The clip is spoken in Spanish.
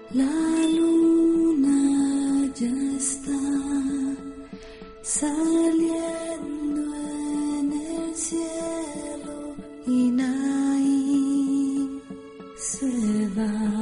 La luna ya está saliendo en el cielo y Naim se va.